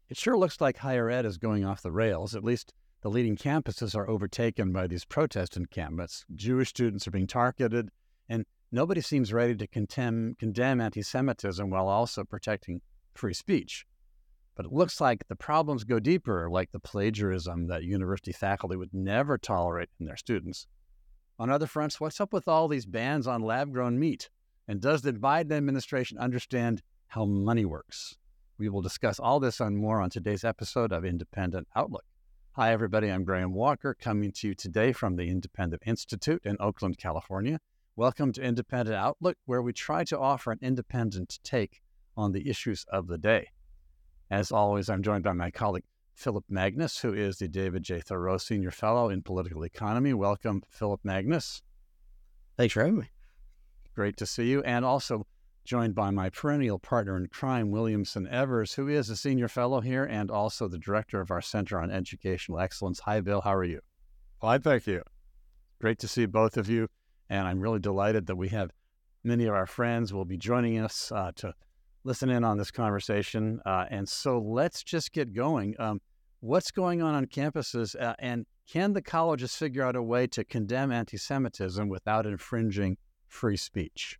It sure looks like higher ed is going off the rails. At least the leading campuses are overtaken by these protest encampments. Jewish students are being targeted, and nobody seems ready to condemn anti-Semitism while also protecting free speech. But it looks like the problems go deeper, like the plagiarism that university faculty would never tolerate in their students. On other fronts, what's up with all these bans on lab-grown meat? And does the Biden administration understand how money works? We will discuss all this and more on today's episode of Independent Outlook. Hi, everybody. I'm Graham Walker, coming to you today from the Independent Institute in Oakland, California. Welcome to Independent Outlook, where we try to offer an independent take on the issues of the day. As always, I'm joined by my colleague, Philip Magnus, who is the David J. Thoreau Senior Fellow in Political Economy. Welcome, Philip Magnus. Thanks for having me. Great to see you. And also joined by my perennial partner in crime, Williamson Evers, who is a Senior Fellow here and also the Director of our Center on Educational Excellence. Hi, Bill. How are you? Fine, thank you. Great to see both of you. And I'm really delighted that we have many of our friends will be joining us to listen in on this conversation. And so let's just get going. What's going on campuses, and can the colleges figure out a way to condemn anti-Semitism without infringing free speech?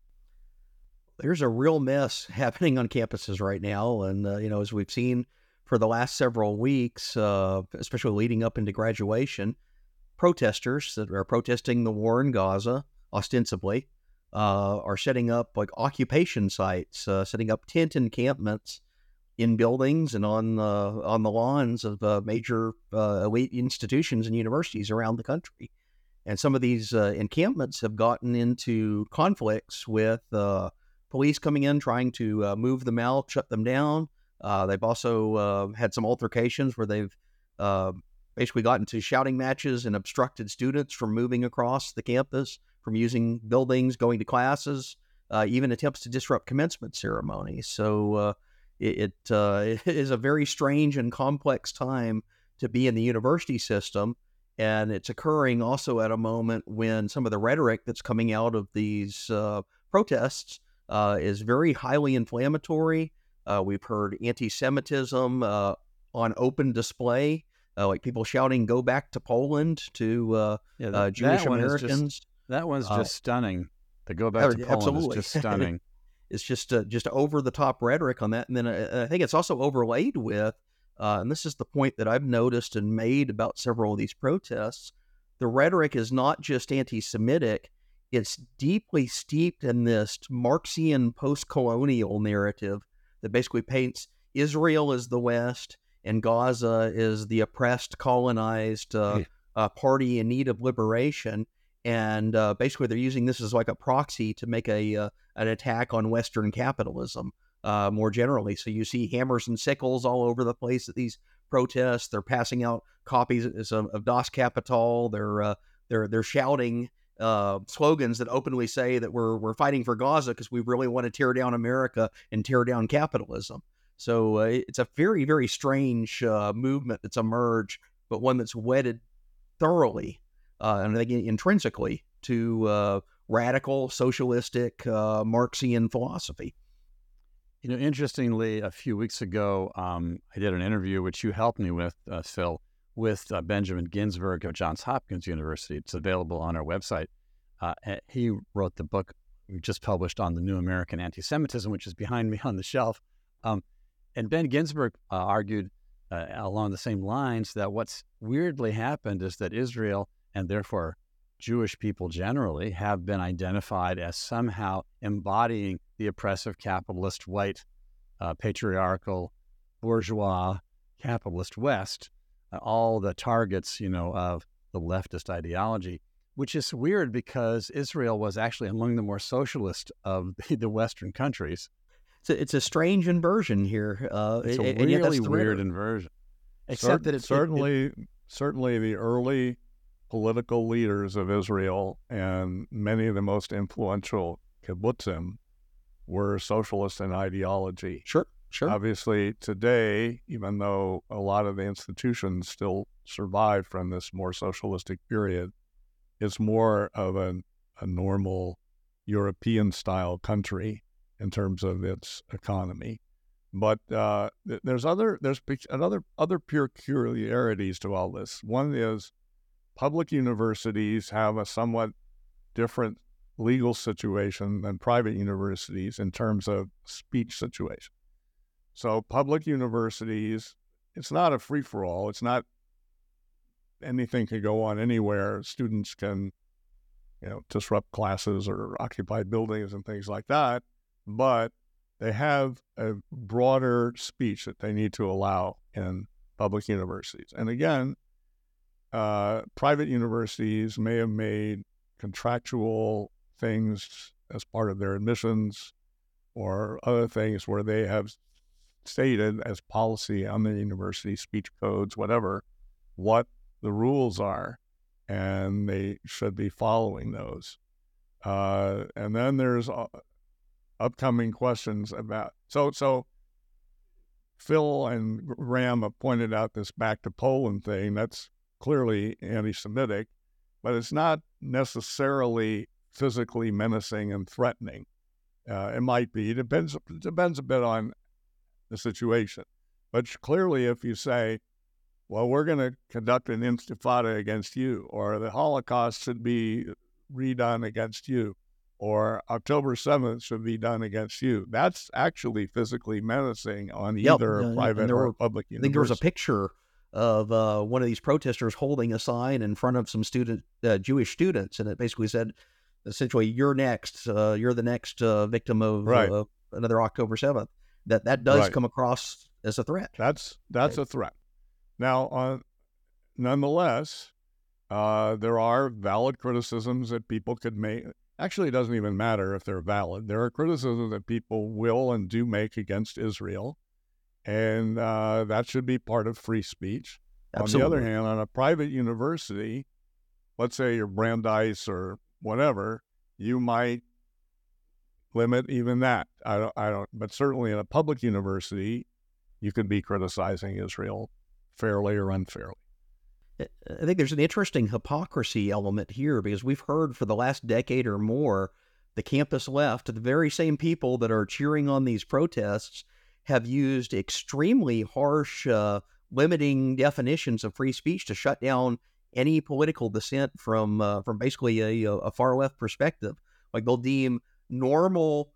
There's a real mess happening on campuses right now. And, as we've seen for the last several weeks, especially leading up into graduation, protesters that are protesting the war in Gaza, ostensibly, are setting up like occupation sites, setting up tent encampments in buildings and on the lawns of major elite institutions and universities around the country. And some of these encampments have gotten into conflicts with police coming in, trying to move them out, shut them down. They've also had some altercations where they've basically gotten to shouting matches and obstructed students from moving across the campus, from using buildings, going to classes, even attempts to disrupt commencement ceremonies. So it is a very strange and complex time to be in the university system. And it's occurring also at a moment when some of the rhetoric that's coming out of these protests is very highly inflammatory. We've heard anti-Semitism on open display, like people shouting, "Go back to Poland" to Jewish Americans. That one's just stunning. The "Go back to Poland" absolutely. is just stunning. It's just over-the-top rhetoric on that. And then I think it's also overlaid with, and this is the point that I've noticed and made about several of these protests, the rhetoric is not just anti-Semitic, it's deeply steeped in this Marxian post-colonial narrative that basically paints Israel as the West and Gaza is the oppressed, colonized party in need of liberation. And basically they're using this as like a proxy to make an attack on Western capitalism more generally. So you see hammers and sickles all over the place at these protests. They're passing out copies of Das Kapital. They're shouting slogans that openly say that we're fighting for Gaza because we really want to tear down America and tear down capitalism. So it's a very, very strange movement that's emerged, but one that's wedded thoroughly and again intrinsically to radical socialistic Marxian philosophy. Interestingly, a few weeks ago, I did an interview, which you helped me with, Phil, with Benjamin Ginsberg of Johns Hopkins University. It's available on our website. He wrote the book we just published on the New American Anti-Semitism, which is behind me on the shelf. And Ben Ginsberg argued along the same lines that what's weirdly happened is that Israel, and therefore Jewish people generally, have been identified as somehow embodying the oppressive capitalist, white, patriarchal, bourgeois, capitalist West, all the targets, of the leftist ideology, which is weird because Israel was actually among the more socialist of the Western countries. It's a strange inversion here. It's a really weird inversion. Except that it's certainly the early political leaders of Israel and many of the most influential kibbutzim were socialist in ideology. Sure. Obviously, today, even though a lot of the institutions still survive from this more socialistic period, it's more of a normal European-style country in terms of its economy. But there's other peculiarities to all this. One is public universities have a somewhat different legal situation than private universities in terms of speech situation. So public universities, it's not a free-for-all. It's not anything can go on anywhere. Students can, disrupt classes or occupy buildings and things like that. But they have a broader speech that they need to allow in public universities. And again, private universities may have made contractual things as part of their admissions or other things where they have stated as policy on the university speech codes, whatever, what the rules are, and they should be following those. And then there's upcoming questions about, so Phil and Graham have pointed out this back to Poland thing. That's clearly anti-Semitic, but it's not necessarily physically menacing and threatening. It might be. It depends a bit on the situation. But clearly, if you say, well, we're going to conduct an intifada against you, or the Holocaust should be redone against you, or October 7th should be done against you, that's actually physically menacing on either a private or a public university. I think there was a picture of one of these protesters holding a sign in front of some Jewish students, and it basically said, essentially, you're next. You're the next victim of another October 7th. That does come across as a threat. That's a threat. Now, nonetheless, there are valid criticisms that people could make. Actually, it doesn't even matter if they're valid. There are criticisms that people will and do make against Israel, and that should be part of free speech. Absolutely. On the other hand, on a private university, let's say you're Brandeis or whatever, you might limit even that. I don't. But certainly in a public university, you could be criticizing Israel fairly or unfairly. I think there's an interesting hypocrisy element here, because we've heard for the last decade or more, the campus left, the very same people that are cheering on these protests, have used extremely harsh, limiting definitions of free speech to shut down any political dissent from basically a far left perspective. Like they'll deem normal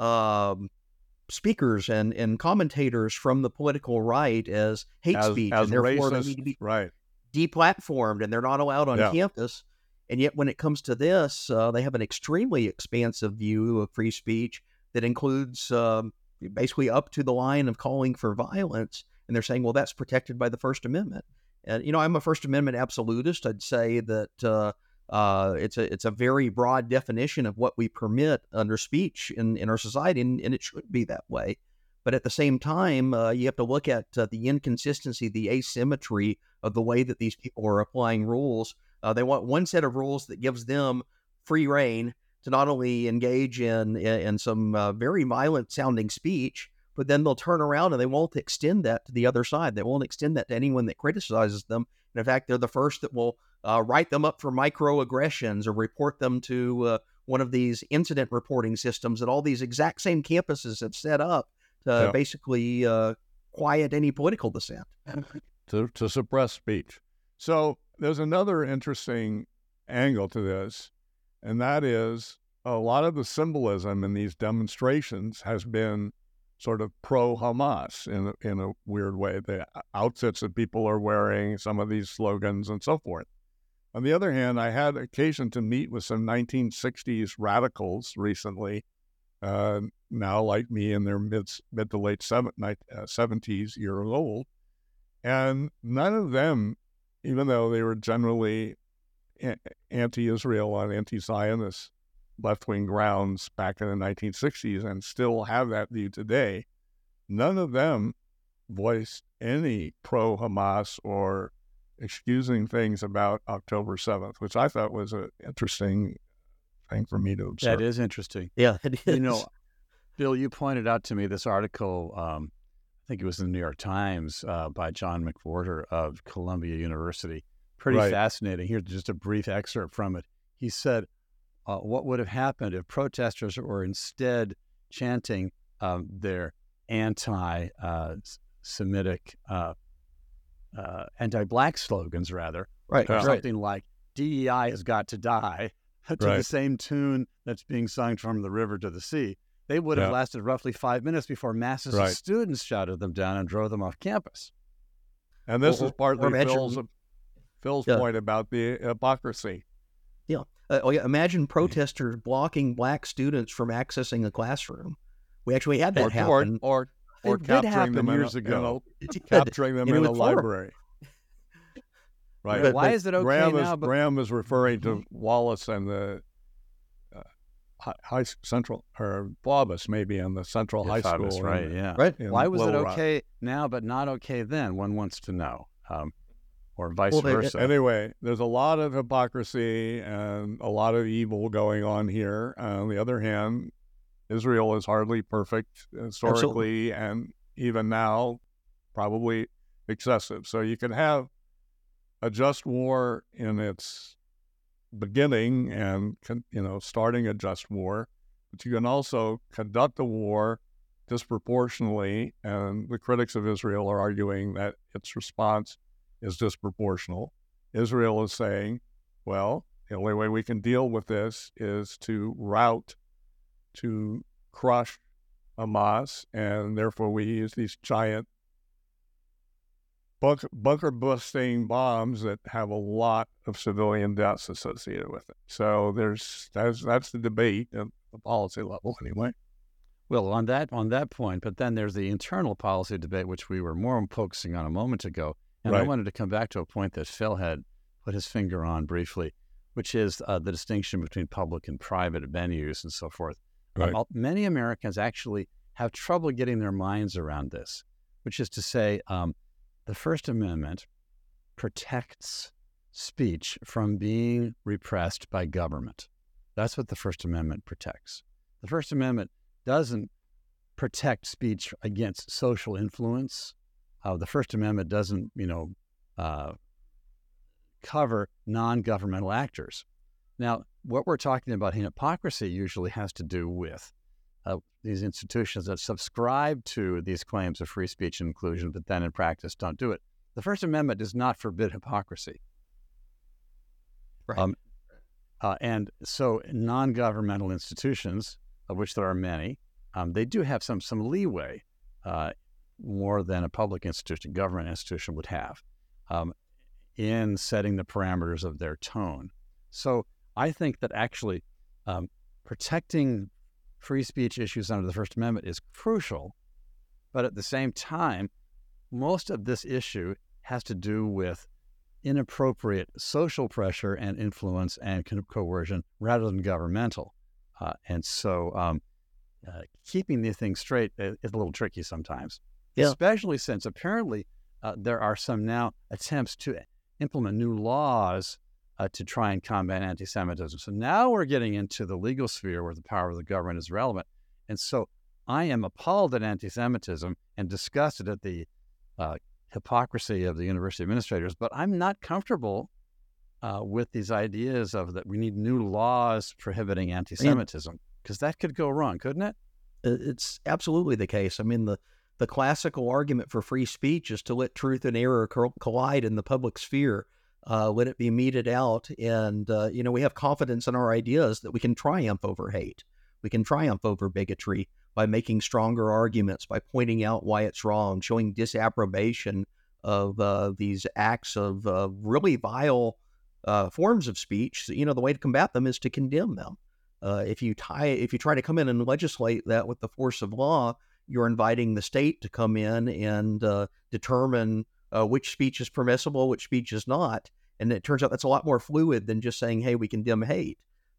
speakers and commentators from the political right as hate speech, as and therefore racist, they need to be right. deplatformed, and they're not allowed on campus. And yet when it comes to this, they have an extremely expansive view of free speech that includes basically up to the line of calling for violence. And they're saying, well, that's protected by the First Amendment. And, I'm a First Amendment absolutist. I'd say that it's a very broad definition of what we permit under speech in our society, and it should be that way. But at the same time, you have to look at the inconsistency, the asymmetry of the way that these people are applying rules. They want one set of rules that gives them free rein to not only engage in some very violent-sounding speech, but then they'll turn around and they won't extend that to the other side. They won't extend that to anyone that criticizes them. And in fact, they're the first that will write them up for microaggressions or report them to one of these incident reporting systems that all these exact same campuses have set up to basically quiet any political dissent. To suppress speech. So there's another interesting angle to this, and that is a lot of the symbolism in these demonstrations has been sort of pro-Hamas in a weird way. The outfits that people are wearing, some of these slogans and so forth. On the other hand, I had occasion to meet with some 1960s radicals recently, now like me in their mid to late 70s years old. And none of them, even though they were generally anti-Israel on anti-Zionist left-wing grounds back in the 1960s and still have that view today, none of them voiced any pro-Hamas or excusing things about October 7th, which I thought was an interesting thing for me to observe. That is interesting. Yeah, it is. Bill, you pointed out to me this article, I think it was in the New York Times, by John McWhorter of Columbia University. Pretty fascinating. Here's just a brief excerpt from it. He said, what would have happened if protesters were instead chanting their anti-Semitic, anti-black slogans, rather. Right. Something like DEI has got to die to the Right. same tune that's being sung from the river to the sea. They would have Yeah. lasted roughly 5 minutes before masses of Right. students shouted them down and drove them off campus. And this Or- is partly or imagine- Phil's Yeah. point about the hypocrisy. Yeah. Imagine protesters blocking black students from accessing a classroom. We actually had that happen. Or It did capturing happen them years ago. capturing them And it in a was horrible. library. Right. But- Why is it okay Graham now? is, But Graham is referring to Wallace and the high central, or Wallace maybe, in the Central High School. That's right, in- yeah. Right. in Why was it Little Rock. okay now but not okay then? One wants to know. Or vice Well, versa. Anyway, there's a lot of hypocrisy and a lot of evil going on here. On the other hand, Israel is hardly perfect historically, and even now, probably excessive. So you can have a just war in its beginning and, starting a just war, but you can also conduct a war disproportionately, and the critics of Israel are arguing that its response is disproportional. Israel is saying, well, the only way we can deal with this is to crush Hamas, and therefore we use these giant bunker-busting bombs that have a lot of civilian deaths associated with it. So that's the debate at the policy level, anyway. Well, on that point, but then there's the internal policy debate, which we were more focusing on a moment ago. And I Right. wanted to come back to a point that Phil had put his finger on briefly, which is the distinction between public and private venues and so forth. Right. Many Americans actually have trouble getting their minds around this, which is to say, the First Amendment protects speech from being repressed by government. That's what the First Amendment protects. The First Amendment doesn't protect speech against social influence. The First Amendment doesn't, cover non-governmental actors. Now, what we're talking about in hypocrisy usually has to do with these institutions that subscribe to these claims of free speech and inclusion, but then in practice don't do it. The First Amendment does not forbid hypocrisy. Right. And so non-governmental institutions, of which there are many, they do have some leeway, more than a public institution, government institution would have, in setting the parameters of their tone. So I think that actually protecting free speech issues under the First Amendment is crucial, but at the same time, most of this issue has to do with inappropriate social pressure and influence and coercion rather than governmental. And so keeping these things straight is a little tricky sometimes, especially since apparently there are some now attempts to implement new laws to try and combat anti-Semitism. So now we're getting into the legal sphere where the power of the government is relevant. And so I am appalled at anti-Semitism and disgusted at the hypocrisy of the university administrators, but I'm not comfortable with these ideas of that we need new laws prohibiting anti-Semitism, because that could go wrong, couldn't it? It's absolutely the case. I mean, the classical argument for free speech is to let truth and error collide in the public sphere, let it be meted out. And, we have confidence in our ideas that we can triumph over hate. We can triumph over bigotry by making stronger arguments, by pointing out why it's wrong, showing disapprobation of these acts of really vile forms of speech. So, the way to combat them is to condemn them. If you try to come in and legislate that with the force of law, you're inviting the state to come in and determine which speech is permissible, which speech is not. And it turns out that's a lot more fluid than just saying, hey, we condemn hate.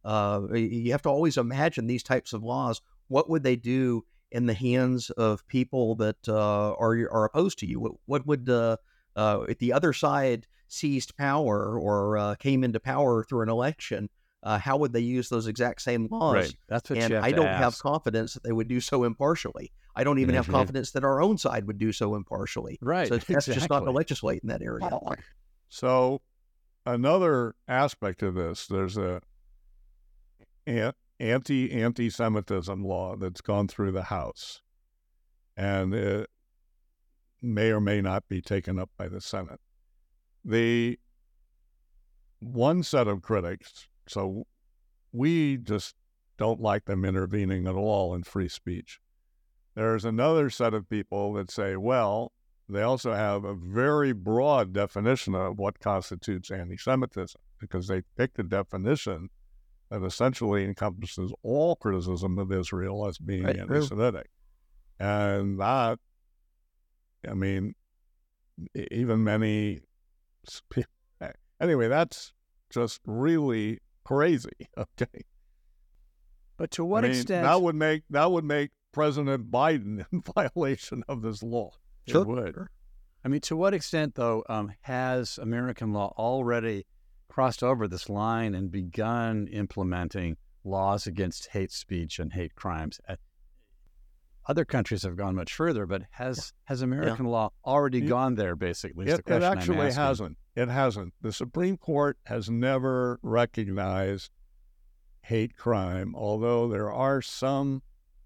You have to always imagine these types of laws. What would they do in the hands of people that are opposed to you? What would, if the other side seized power or came into power through an election, how would they use those exact same laws? Right. That's what And you have I to don't ask. have confidence that they would do so impartially. I don't even have confidence that our own side would do so impartially. Right. So that's just not to exactly. legislate in that area. So another aspect of this, there's a anti-Semitism law that's gone through the House. and it may or may not be taken up by the Senate. The one set of critics, so we just don't like them intervening at all in free speech. There's another set of people that say, well, they also have a very broad definition of what constitutes anti-Semitism, because they picked a definition that essentially encompasses all criticism of Israel as being anti-Semitic. And that, I mean, even many people, anyway, that's just really crazy, okay? But to what extent... That would make President Biden in violation of this law. Sure. It would. I mean, to what extent, though, has American law already crossed over this line and begun implementing laws against hate speech and hate crimes? Other countries have gone much further, but has American law already gone there, basically? It actually hasn't. It hasn't. The Supreme Court has never recognized hate crime, although there are some,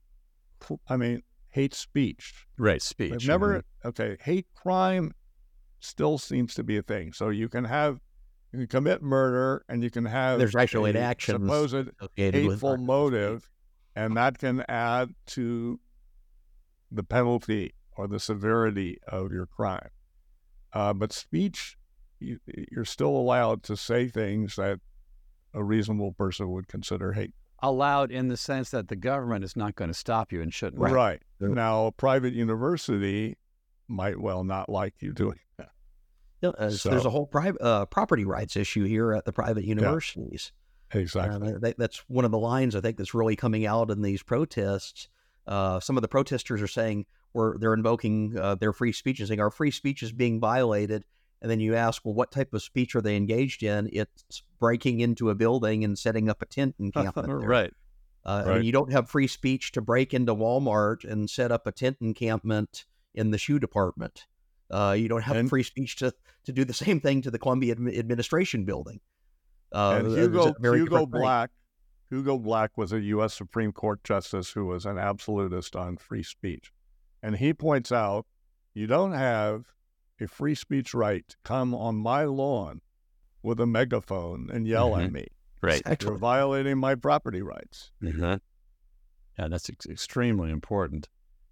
hate speech. Right, speech. They've never, hate crime still seems to be a thing. So you can commit murder and you can have there's actually an action supposed hateful motive, and that can add to the penalty or the severity of your crime. But speech, you're still allowed to say things that a reasonable person would consider hate. Allowed in the sense that the government is not going to stop you and shouldn't. Right. Now, a private university might well not like you doing that. So there's a whole property rights issue here at the private universities. Yeah, exactly. That's one of the lines I think that's really coming out in these protests. Some of the protesters are saying they're invoking their free speech and saying our free speech is being violated. And then you ask, well, what type of speech are they engaged in? It's breaking into a building and setting up a tent encampment. Right. I mean, you don't have free speech to break into Walmart and set up a tent encampment in the shoe department. You don't have free speech to do the same thing to the Columbia Administration building. And Hugo Black was a U.S. Supreme Court justice who was an absolutist on free speech. And he points out, you don't have a free speech right to come on my lawn with a megaphone and yell at me. Right. You're violating my property rights. Yeah, that's extremely important.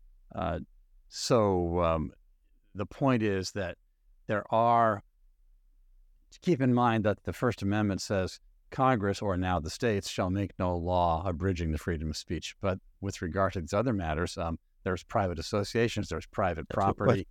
So the point is that keep in mind that the First Amendment says Congress, or now the states, shall make no law abridging the freedom of speech. But with regard to these other matters, there's private associations, there's private property.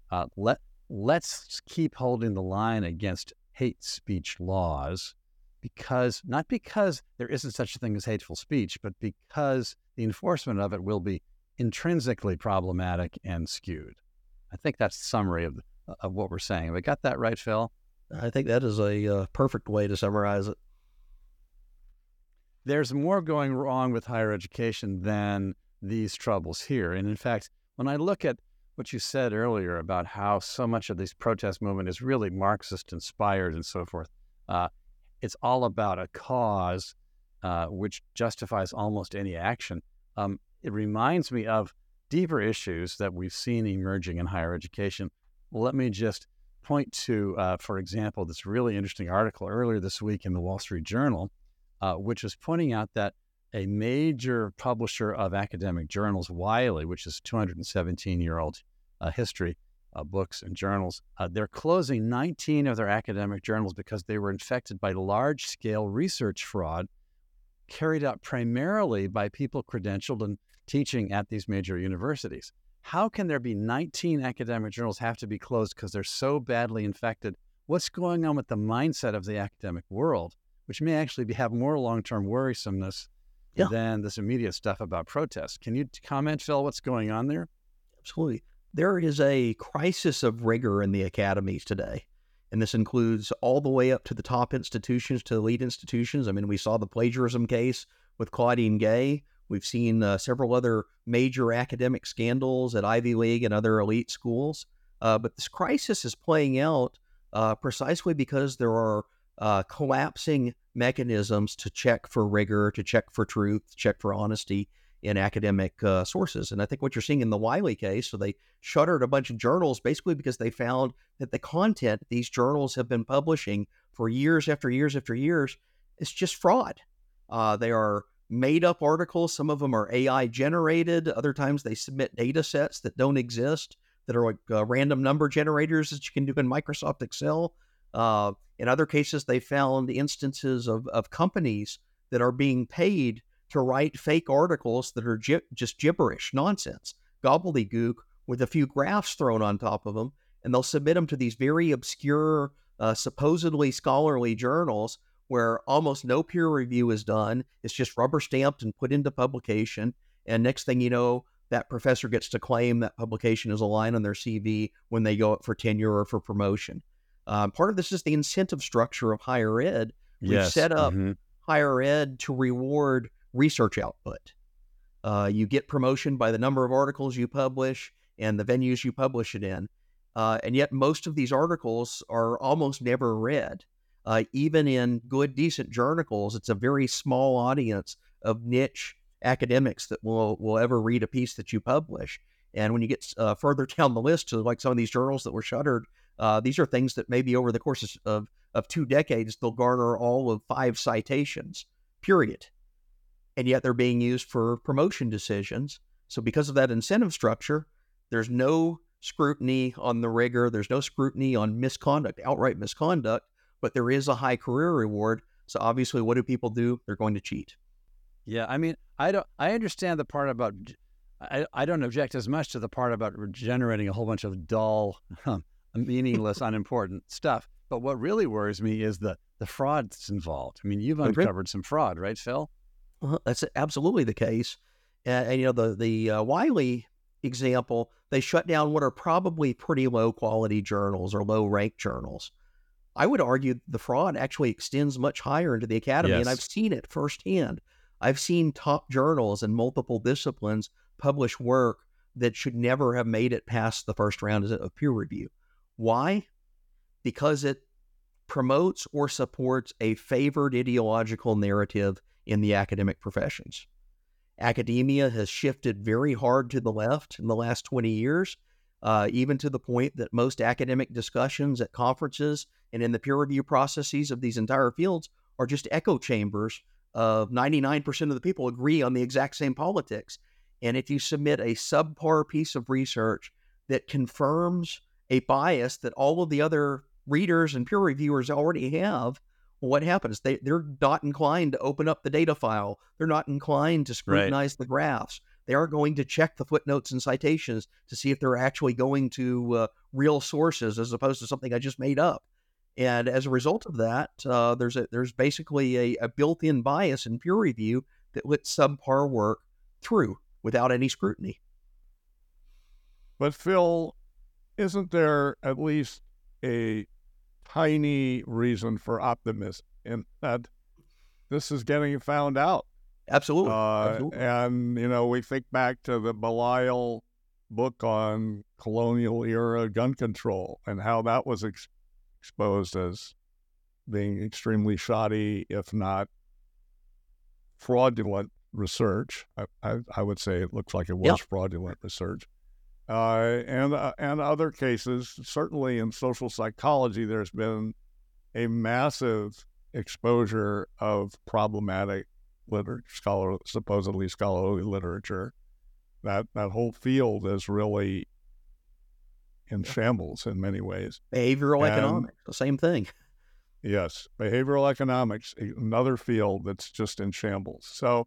Let's keep holding the line against hate speech laws, not because there isn't such a thing as hateful speech, but because the enforcement of it will be intrinsically problematic and skewed. I think that's the summary of what we're saying. Have I got that right, Phil? I think that is a perfect way to summarize it. There's more going wrong with higher education than these troubles here. And in fact, when I look at what you said earlier about how so much of this protest movement is really Marxist inspired and so forth, it's all about a cause which justifies almost any action. It reminds me of deeper issues that we've seen emerging in higher education. Well, let me just point to, for example, this really interesting article earlier this week in the Wall Street Journal, which is pointing out that a major publisher of academic journals, Wiley, which is 217-year-old history, books and journals, they're closing 19 of their academic journals because they were infected by large-scale research fraud carried out primarily by people credentialed and teaching at these major universities. How can there be 19 academic journals have to be closed because they're so badly infected? What's going on with the mindset of the academic world, which may actually have more long-term worrisomeness than this immediate stuff about protests? Can you comment, Phil, what's going on there? Absolutely. There is a crisis of rigor in the academies today, and this includes all the way up to the top institutions, to the elite institutions. I mean, we saw the plagiarism case with Claudine Gay. We've seen several other major academic scandals at Ivy League and other elite schools. But this crisis is playing out precisely because there are collapsing mechanisms to check for rigor, to check for truth, to check for honesty in academic sources. And I think what you're seeing in the Wiley case, so they shuttered a bunch of journals basically because they found that the content these journals have been publishing for years after years after years is just fraud. They are made up articles. Some of them are AI generated. Other times they submit data sets that don't exist, that are like random number generators that you can do in Microsoft Excel. In other cases, they found instances of companies that are being paid to write fake articles that are just gibberish, nonsense, gobbledygook with a few graphs thrown on top of them. And they'll submit them to these very obscure, supposedly scholarly journals where almost no peer review is done. It's just rubber stamped and put into publication. And next thing you know, that professor gets to claim that publication as a line on their CV when they go up for tenure or for promotion. Part of this is the incentive structure of higher ed. We've set up higher ed to reward research output. You get promotion by the number of articles you publish and the venues you publish it in. And yet most of these articles are almost never read. Even in good, decent journals, it's a very small audience of niche academics that will ever read a piece that you publish. And when you get further down the list to like some of these journals that were shuttered, these are things that maybe over the course of 2 decades, they'll garner all of 5 citations, period. And yet they're being used for promotion decisions. So because of that incentive structure, there's no scrutiny on the rigor. There's no scrutiny on misconduct, outright misconduct, but there is a high career reward. So obviously, what do people do? They're going to cheat. Yeah, I mean, I understand the part about, I don't object as much to the part about generating a whole bunch of dull, meaningless, unimportant stuff. But what really worries me is the fraud that's involved. I mean, you've uncovered some fraud, right, Phil? That's absolutely the case. And you know, the Wiley example, they shut down what are probably pretty low quality journals or low ranked journals. I would argue the fraud actually extends much higher into the academy, and I've seen it firsthand. I've seen top journals in multiple disciplines publish work that should never have made it past the first round of peer review. Why? Because it promotes or supports a favored ideological narrative in the academic professions. Academia has shifted very hard to the left in the last 20 years, even to the point that most academic discussions at conferences and in the peer review processes of these entire fields are just echo chambers of 99% of the people agree on the exact same politics. And if you submit a subpar piece of research that confirms a bias that all of the other readers and peer reviewers already have, well, what happens? They're not inclined to open up the data file. They're not inclined to scrutinize the graphs. They are going to check the footnotes and citations to see if they're actually going to real sources as opposed to something I just made up. And as a result of that, there's basically a built-in bias in peer review that lets subpar work through without any scrutiny. But Phil, isn't there at least a tiny reason for optimism in that this is getting found out? Absolutely. Absolutely. And, you know, we think back to the Belisle book on colonial era gun control and how that was exposed as being extremely shoddy, if not fraudulent research. I would say it looks like it was fraudulent research. And other cases, certainly in social psychology, there's been a massive exposure of problematic supposedly scholarly literature. That whole field is really in shambles in many ways. Behavioral economics, the same thing. Yes, behavioral economics, another field that's just in shambles. So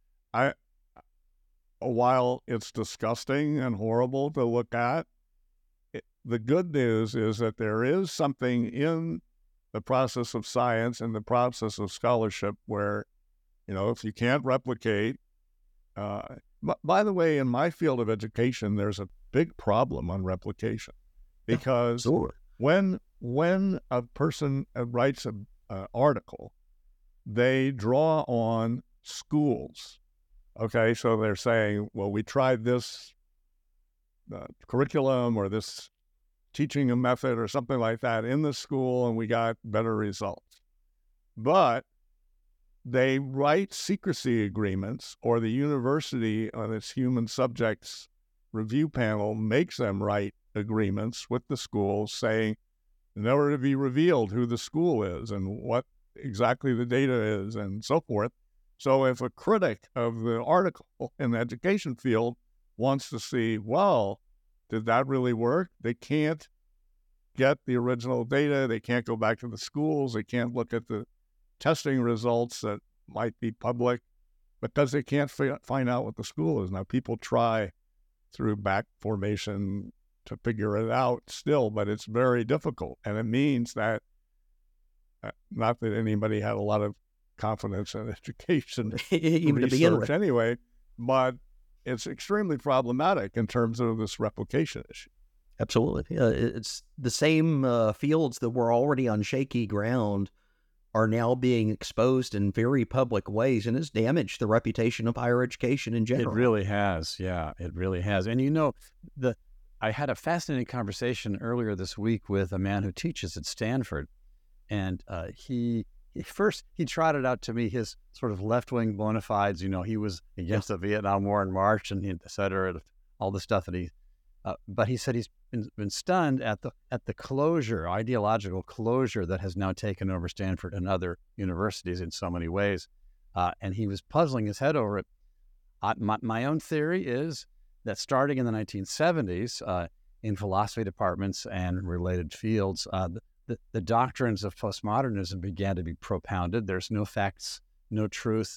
while it's disgusting and horrible to look at, the good news is that there is something in the process of science and the process of scholarship where, you know, if you can't replicate, by the way, in my field of education, there's a big problem on replication because when a person writes an article, they draw on schools. Okay, so they're saying, well, we tried this curriculum or this teaching a method or something like that in the school and we got better results. But they write secrecy agreements, or the university on its human subjects review panel makes them write agreements with the schools saying, in order to be revealed who the school is and what exactly the data is and so forth. So if a critic of the article in the education field wants to see, well, did that really work? They can't get the original data. They can't go back to the schools. They can't look at the testing results that might be public because they can't find out what the school is. Now, people try through back formation to figure it out still, but it's very difficult. And it means that, not that anybody had a lot of confidence in education even to begin research with. anyway, but it's extremely problematic in terms of this replication issue. Absolutely. It's the same fields that were already on shaky ground are now being exposed in very public ways, and it's damaged the reputation of higher education in general. It really has. Yeah, it really has. And I had a fascinating conversation earlier this week with a man who teaches at Stanford, and he trotted out to me his sort of left-wing bona fides. He was against the Vietnam War in March, and et cetera, all the stuff that but he said he's been stunned at the closure, ideological closure that has now taken over Stanford and other universities in so many ways, and he was puzzling his head over it. My own theory is that starting in the 1970s, in philosophy departments and related fields, the doctrines of postmodernism began to be propounded. There's no facts, no truth.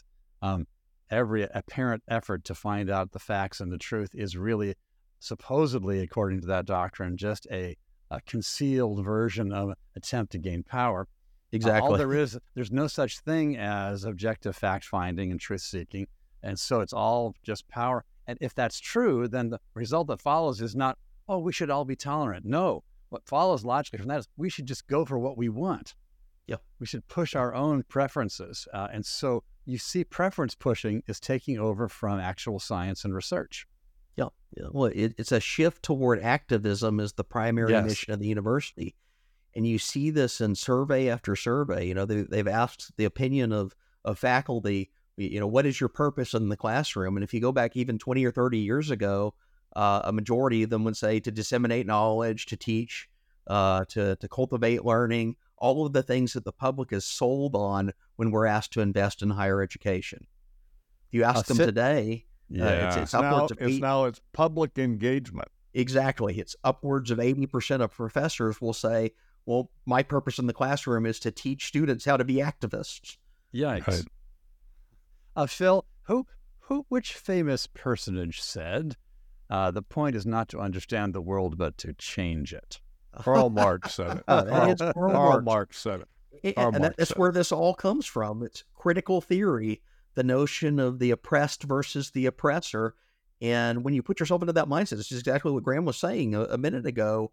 Every apparent effort to find out the facts and the truth is really, supposedly, according to that doctrine, just a concealed version of an attempt to gain power. Exactly. There's no such thing as objective fact-finding and truth-seeking, and so it's all just power. And if that's true, then the result that follows is not, oh, we should all be tolerant. No, what follows logically from that is we should just go for what we want. Yeah. We should push our own preferences. And so you see preference pushing is taking over from actual science and research. Yeah. Well, it's a shift toward activism as the primary mission of the university. And you see this in survey after survey. They've asked the opinion of faculty, what is your purpose in the classroom? And if you go back even 20 or 30 years ago, a majority of them would say to disseminate knowledge, to teach, to cultivate learning, all of the things that the public is sold on when we're asked to invest in higher education. If you ask them today, it's upwards of it's public engagement. Exactly. It's upwards of 80% of professors will say, well, my purpose in the classroom is to teach students how to be activists. Yikes. Right. Phil, which famous personage said, the point is not to understand the world, but to change it? Karl Marx said it. Karl Marx said it. That's where this all comes from. It's critical theory, the notion of the oppressed versus the oppressor. And when you put yourself into that mindset, it's exactly what Graham was saying a minute ago.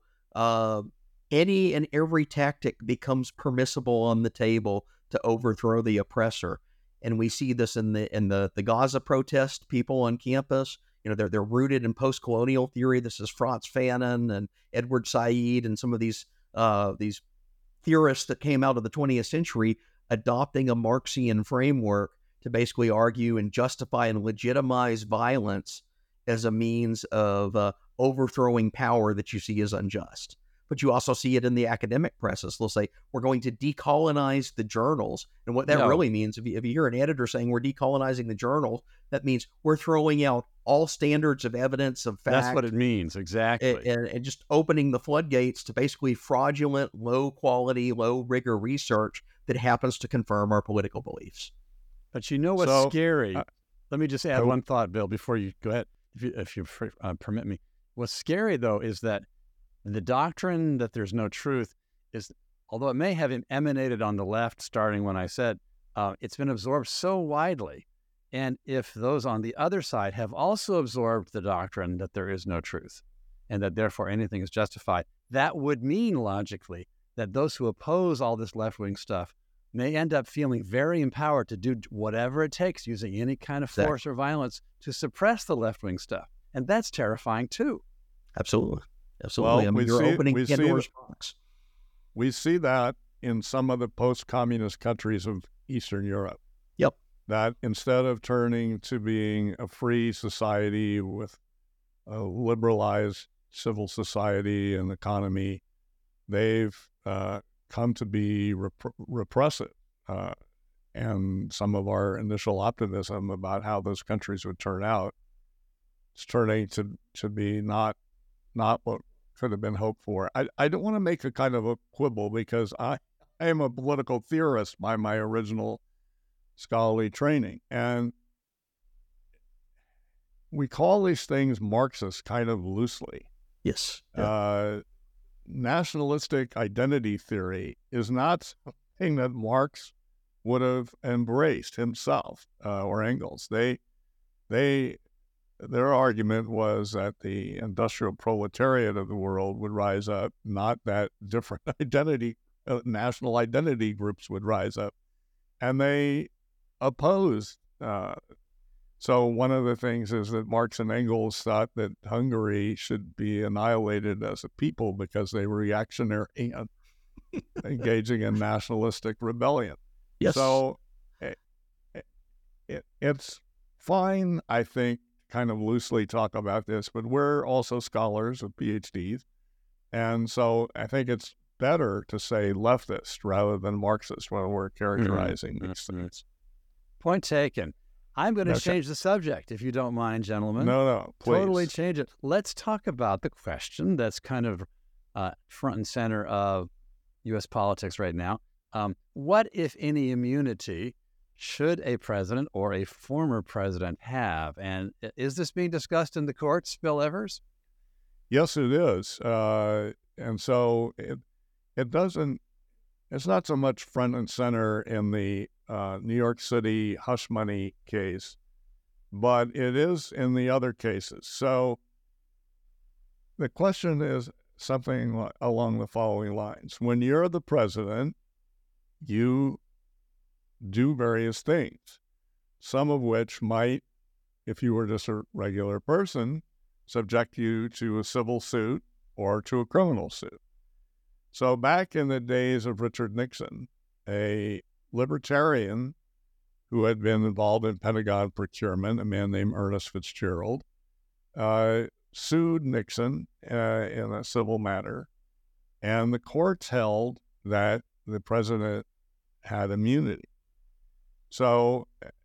Any and every tactic becomes permissible on the table to overthrow the oppressor. And we see this in the Gaza protest, people on campus. They're rooted in post-colonial theory. This is Frantz Fanon and Edward Said and some of these theorists that came out of the 20th century adopting a Marxian framework to basically argue and justify and legitimize violence as a means of overthrowing power that you see as unjust. But you also see it in the academic presses. They'll say, we're going to decolonize the journals. And what that really means, if you hear an editor saying we're decolonizing the journals, that means we're throwing out all standards of evidence, of fact. That's what it means, exactly. And just opening the floodgates to basically fraudulent, low-quality, low-rigor research that happens to confirm our political beliefs. But what's scary? Let me just add one thought, Bill, before you go ahead, if you permit me. What's scary, though, is that the doctrine that there's no truth is, although it may have emanated on the left, starting when I said, it's been absorbed so widely. And if those on the other side have also absorbed the doctrine that there is no truth and that therefore anything is justified, that would mean logically that those who oppose all this left-wing stuff may end up feeling very empowered to do whatever it takes, using any kind of force or violence to suppress the left-wing stuff. And that's terrifying too. Absolutely. Absolutely. Well, you're opening Pandora's box. We see that in some of the post-communist countries of Eastern Europe. Yep. that instead of turning to being a free society with a liberalized civil society and economy, they've come to be repressive. And some of our initial optimism about how those countries would turn out is turning to be not what could have been hoped for. I don't want to make a kind of a quibble, because I am a political theorist by my original scholarly training. And we call these things Marxist kind of loosely. Yes. Yeah. Nationalistic identity theory is not something that Marx would have embraced himself, or Engels. Their argument was that the industrial proletariat of the world would rise up, not that different national identity groups would rise up. And they opposed. So one of the things is that Marx and Engels thought that Hungary should be annihilated as a people because they were reactionary and engaging in nationalistic rebellion. Yes. So it's fine, I think, kind of loosely talk about this, but we're also scholars with PhDs. And so I think it's better to say leftist rather than Marxist when we're characterizing these things. Point taken. I'm going to change the subject, if you don't mind, gentlemen. No, please. Totally change it. Let's talk about the question that's kind of front and center of U.S. politics right now. What, if any, immunity should a president or a former president have? And is this being discussed in the courts, Bill Evers? Yes, it is. And so it's not so much front and center in the New York City hush money case, but it is in the other cases. So the question is something along the following lines. When you're the president, you do various things, some of which might, if you were just a regular person, subject you to a civil suit or to a criminal suit. So back in the days of Richard Nixon, a libertarian who had been involved in Pentagon procurement, a man named Ernest Fitzgerald, sued Nixon in a civil matter, and the courts held that the president had immunity. So,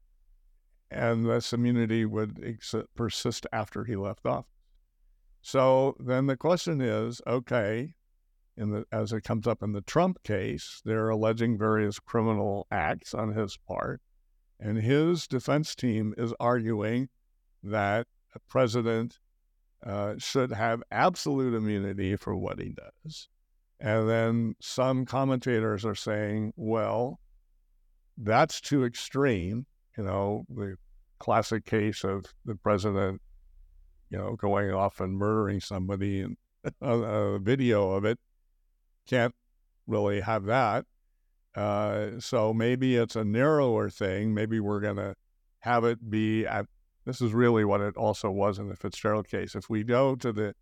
and this immunity would persist after he left office. So then the question is, okay, as it comes up in the Trump case, they're alleging various criminal acts on his part, and his defense team is arguing that a president should have absolute immunity for what he does. And then some commentators are saying, well, that's too extreme. The classic case of the president, going off and murdering somebody, and a video of it, can't really have that. So maybe it's a narrower thing. Maybe we're going to have it be this is really what it also was in the Fitzgerald case. If we go to the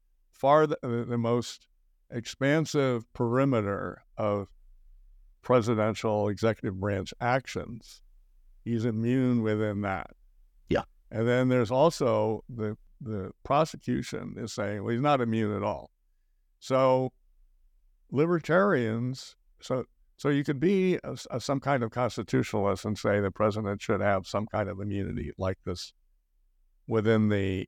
most expansive perimeter of presidential executive branch actions, he's immune within that. Yeah. And then there's also the prosecution is saying, well, he's not immune at all. So libertarians, so you could be some kind of constitutionalist and say the president should have some kind of immunity like this within the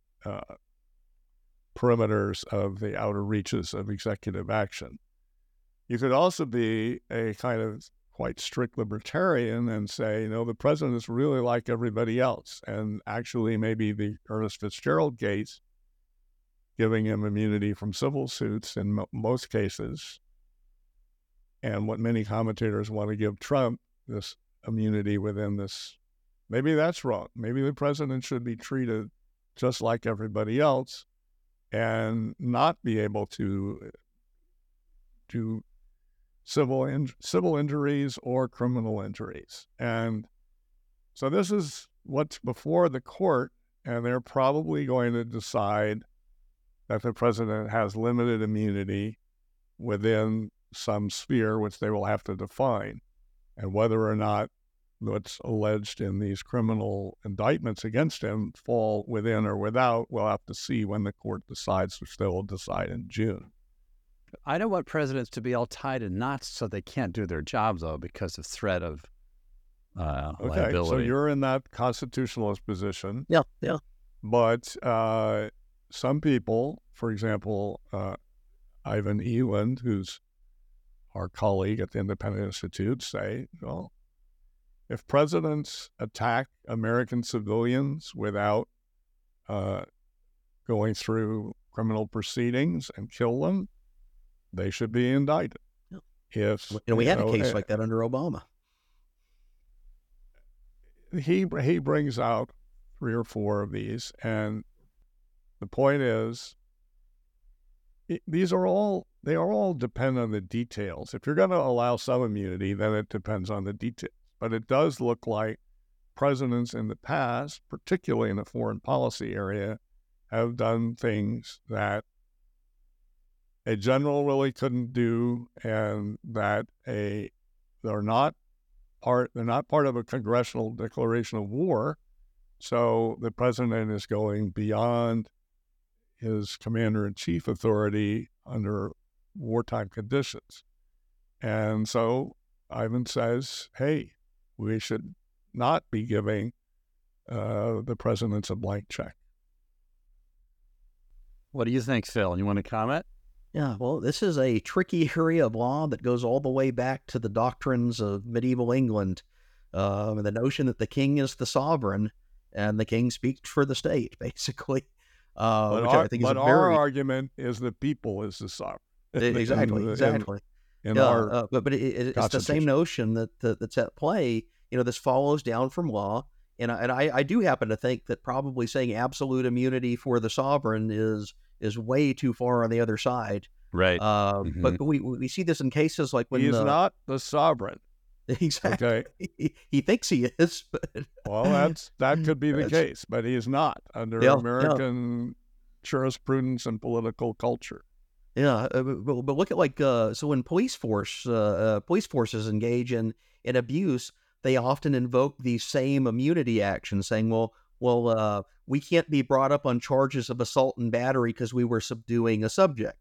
perimeters of the outer reaches of executive action. You could also be a kind of quite strict libertarian and say, the president is really like everybody else. And actually maybe the Ernest Fitzgerald case, giving him immunity from civil suits in most cases, and what many commentators want to give Trump, this immunity within this, maybe that's wrong. Maybe the president should be treated just like everybody else and not be able to do civil injuries or criminal injuries. And so this is what's before the court, and they're probably going to decide that the president has limited immunity within some sphere which they will have to define, and whether or not what's alleged in these criminal indictments against him fall within or without. We'll have to see when the court decides, which they will decide in June. I don't want presidents to be all tied in knots so they can't do their job, though, because of threat of liability. So you're in that constitutionalist position. Yeah. But some people, for example, Ivan Eland, who's our colleague at the Independent Institute, say, well, if presidents attack American civilians without going through criminal proceedings and kill them, they should be indicted. Yeah. We had a case like that under Obama. He brings out 3 or 4 of these, and the point is, they are all depend on the details. If you're going to allow some immunity, then it depends on the details. But it does look like presidents in the past, particularly in the foreign policy area, have done things that a general really couldn't do, and that they're not part of a congressional declaration of war. So the president is going beyond his commander-in-chief authority under wartime conditions. And so Ivan says, hey, we should not be giving the presidents a blank check. What do you think, Phil? You want to comment? Yeah, well, this is a tricky area of law that goes all the way back to the doctrines of medieval England, and the notion that the king is the sovereign and the king speaks for the state, basically. Our argument is the people is the sovereign. Exactly. But it's the same notion that's at play. This follows down from law, and I do happen to think that probably saying absolute immunity for the sovereign is way too far on the other side. Right. But we see this in cases like when he's not the sovereign. Exactly. Okay. He thinks he is, but that could be the case, but he is not under American jurisprudence and political culture. Yeah, but look at so when police forces engage in abuse, they often invoke these same immunity actions, saying, well, we can't be brought up on charges of assault and battery because we were subduing a suspect.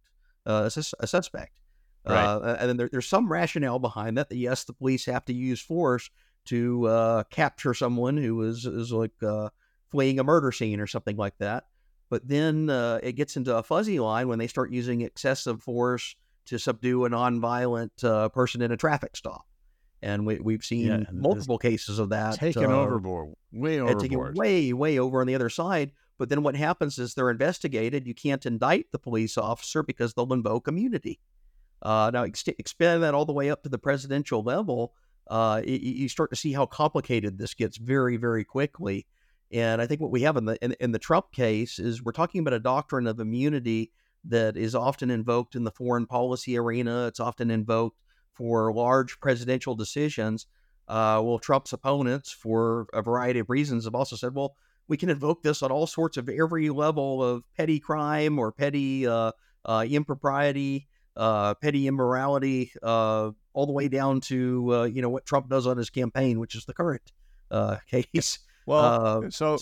Right. And then there's some rationale behind that yes, the police have to use force to capture someone who is fleeing a murder scene or something like that. But then it gets into a fuzzy line when they start using excessive force to subdue a nonviolent person in a traffic stop. And we've seen multiple cases of that. Taken overboard, way overboard. Taken way over on the other side. But then what happens is they're investigated. You can't indict the police officer because they'll invoke immunity. Now, expand that all the way up to the presidential level, you start to see how complicated this gets very, very quickly. And I think what we have in the Trump case is we're talking about a doctrine of immunity that is often invoked in the foreign policy arena. It's often invoked for large presidential decisions. Trump's opponents, for a variety of reasons, have also said, well, we can invoke this on all sorts of every level of petty crime or petty impropriety, petty immorality, all the way down to what Trump does on his campaign, which is the current case. Well,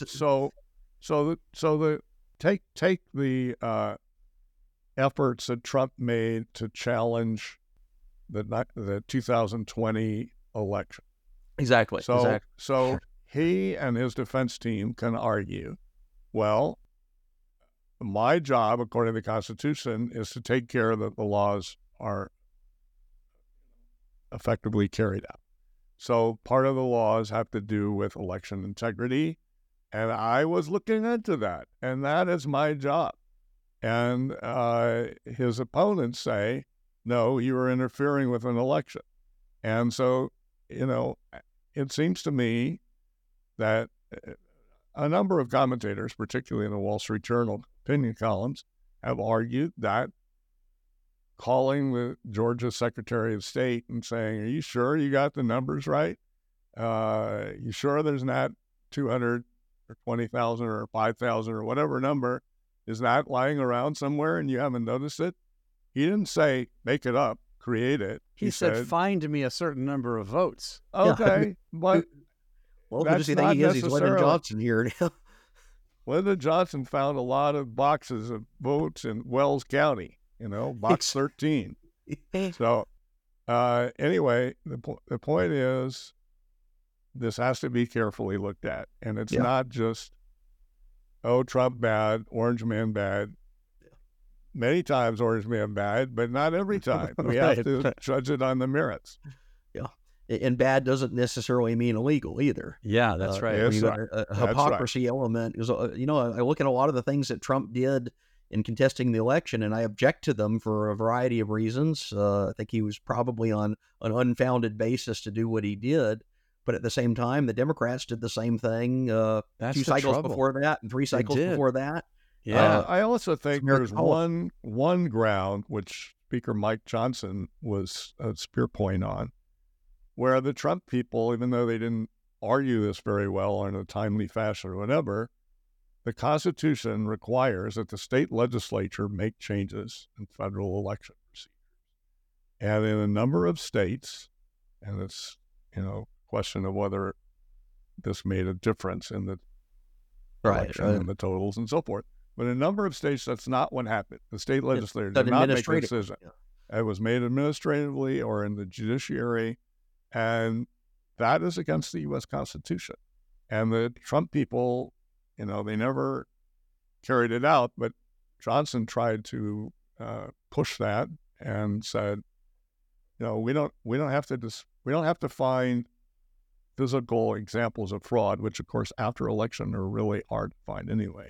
take the efforts that Trump made to challenge the 2020 election. Exactly. So he and his defense team can argue, well, my job, according to the Constitution, is to take care that the laws are effectively carried out. So part of the laws have to do with election integrity, and I was looking into that, and that is my job. And his opponents say, no, you are interfering with an election. And so, it seems to me that a number of commentators, particularly in the Wall Street Journal opinion columns, have argued that calling the Georgia Secretary of State and saying, are you sure you got the numbers right? You sure there's not 200 or 20,000 or 5,000 or whatever number is not lying around somewhere and you haven't noticed it? He didn't say, make it up, create it. He said, find me a certain number of votes. Okay, but Well, who that's does he not think he is? He's Lyndon necessarily. Johnson here now. Lyndon Johnson found a lot of boxes of votes in Wells County, box 13. So anyway, the point is this has to be carefully looked at. And it's not just, Trump bad, Orange Man bad. Many times Orange Man bad, but not every time. We have to judge it on the merits. Yeah. And bad doesn't necessarily mean illegal either. Yeah, that's right. yes, You got a hypocrisy element. Is I look at a lot of the things that Trump did in contesting the election, and I object to them for a variety of reasons. I think he was probably on an unfounded basis to do what he did. But at the same time, the Democrats did the same thing That's 2 the cycles trouble. before that and 3 cycles did. before that. Yeah. I also think American there's politics. one ground which Speaker Mike Johnson was a spear point on, where the Trump people, even though they didn't argue this very well or in a timely fashion or whatever, the Constitution requires that the state legislature make changes in federal election procedures. And in a number of states, and it's, question of whether this made a difference in the election and the totals and so forth. But in a number of states, that's not what happened. The state legislature did not make a decision. Yeah. It was made administratively or in the judiciary, and that is against the U.S. Constitution. And the Trump people, they never carried it out, but Johnson tried to push that and said, we don't have to find physical examples of fraud, which of course after election are really hard to find anyway.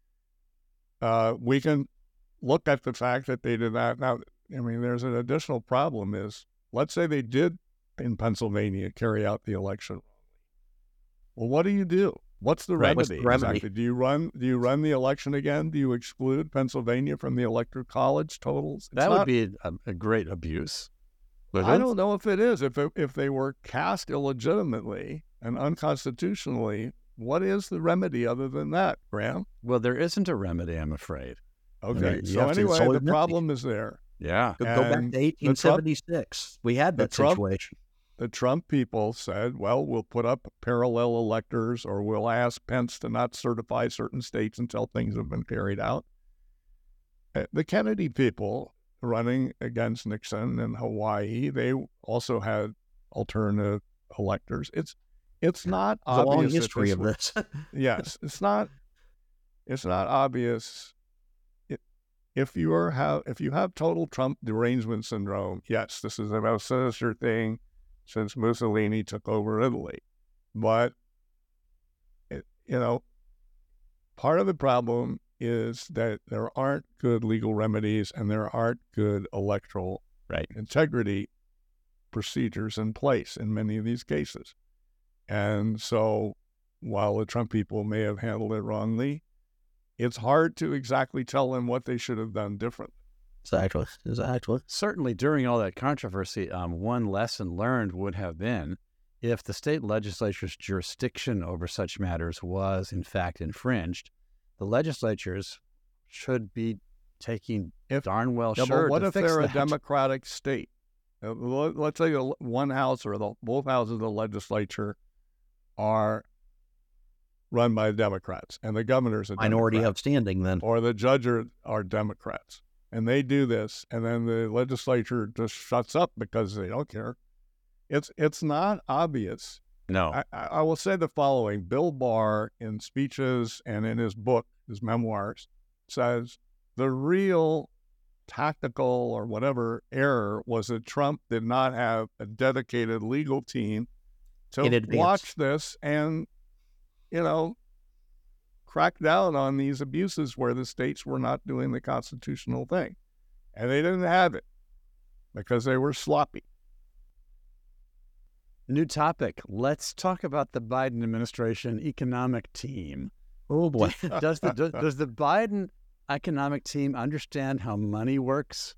We can look at the fact that they did that. Now, there's an additional problem is, let's say they did in Pennsylvania carry out the election. Well, what do you do? What's the remedy? What's the remedy? Exactly. Do you run the election again? Do you exclude Pennsylvania from the electoral college totals? That would be a great abuse. I don't know if it is. If they were cast illegitimately and unconstitutionally, what is the remedy other than that, Graham? Well, there isn't a remedy, I'm afraid. Okay. So anyway, the problem is there. Yeah. Go back to 1876. We had that situation. The Trump people said, well, we'll put up parallel electors, or we'll ask Pence to not certify certain states until things have been carried out. The Kennedy people running against Nixon in Hawaii, they also had alternative electors. It's not obvious. There's a long history of this. Yes, it's not obvious. If you have total Trump derangement syndrome, yes, this is the most sinister thing since Mussolini took over Italy. But part of the problem is that there aren't good legal remedies and there aren't good electoral integrity procedures in place in many of these cases. And so while the Trump people may have handled it wrongly, it's hard to exactly tell them what they should have done differently. Exactly. Certainly during all that controversy, one lesson learned would have been if the state legislature's jurisdiction over such matters was in fact infringed, the legislatures should be taking darn well sure to fix that. But what if they're a Democratic state? Let's say one house or both houses of the legislature are run by Democrats, and the governor's a minority Democrat, outstanding then, or the judges are Democrats, and they do this, and then the legislature just shuts up because they don't care. It's not obvious. No. I will say the following. Bill Barr, in speeches and in his book, his memoirs, says the real tactical or whatever error was that Trump did not have a dedicated legal team to watch this and, crack down on these abuses where the states were not doing the constitutional thing. And they didn't have it because they were sloppy. New topic. Let's talk about the Biden administration economic team. Oh boy. Does the Biden economic team understand how money works?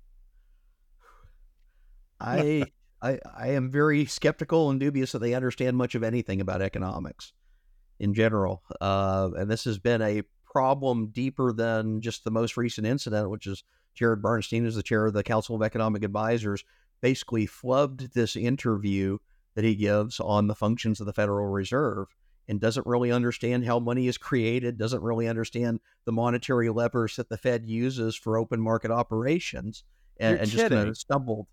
I am very skeptical and dubious that they understand much of anything about economics in general. And this has been a problem deeper than just the most recent incident, which is Jared Bernstein, as the chair of the Council of Economic Advisors, basically flubbed this interview that he gives on the functions of the Federal Reserve, and doesn't really understand how money is created, doesn't really understand the monetary levers that the Fed uses for open market operations, and just kind of stumbled.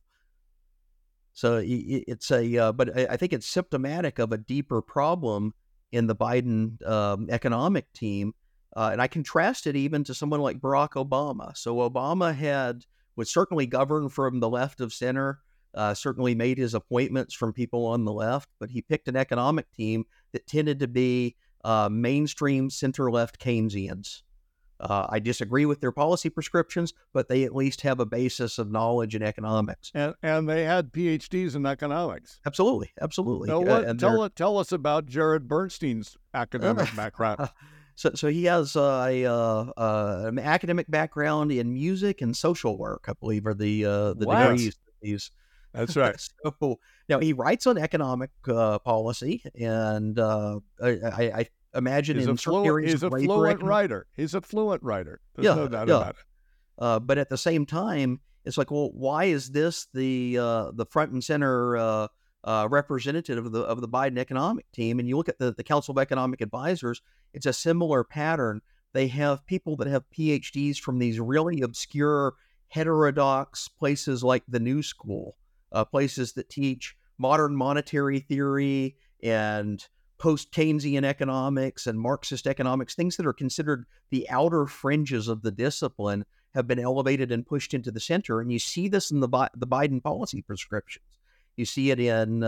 So it's but I think it's symptomatic of a deeper problem in the Biden economic team. And I contrast it even to someone like Barack Obama. So Obama was certainly governed from the left of center, certainly made his appointments from people on the left, but he picked an economic team that tended to be mainstream center-left Keynesians. I disagree with their policy prescriptions, but they at least have a basis of knowledge in economics. And they had PhDs in economics. Absolutely. So tell us about Jared Bernstein's academic background. So he has an academic background in music and social work, I believe, are the degrees that he's. That's right. So now he writes on economic policy, and I imagine he's in certain areas he's a fluent writer. He's a fluent writer. There's no doubt about it. But at the same time, it's like, well, why is this the front and center representative of the Biden economic team? And you look at the Council of Economic Advisors, it's a similar pattern. They have people that have PhDs from these really obscure, heterodox places like the New School, places that teach modern monetary theory and post-Keynesian economics and Marxist economics, things that are considered the outer fringes of the discipline, have been elevated and pushed into the center. And you see this in the Biden policy prescriptions. You see it in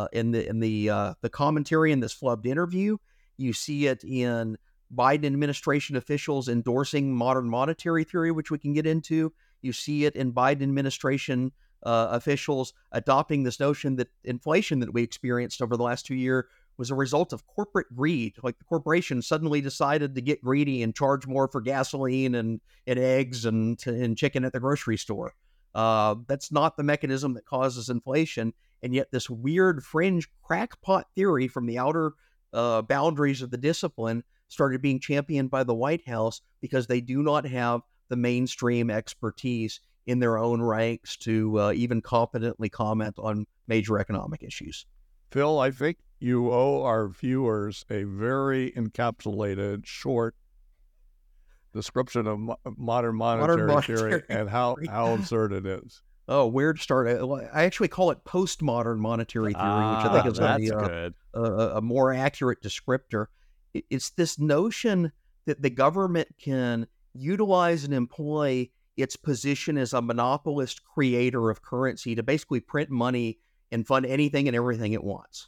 the commentary in this flubbed interview. You see it in Biden administration officials endorsing modern monetary theory, which we can get into. You see it in Biden administration officials adopting this notion that inflation that we experienced over the last 2 years was a result of corporate greed. Like the corporation suddenly decided to get greedy and charge more for gasoline and eggs and chicken at the grocery store. That's not the mechanism that causes inflation. And yet this weird fringe crackpot theory from the outer boundaries of the discipline started being championed by the White House because they do not have the mainstream expertise in their own ranks to even competently comment on major economic issues. Phil, I think you owe our viewers a very encapsulated, short description of modern monetary theory and how absurd it is. Oh, where to start? I actually call it postmodern monetary theory, which I think is a more accurate descriptor. It's this notion that the government can utilize and employ its position as a monopolist creator of currency to basically print money and fund anything and everything it wants.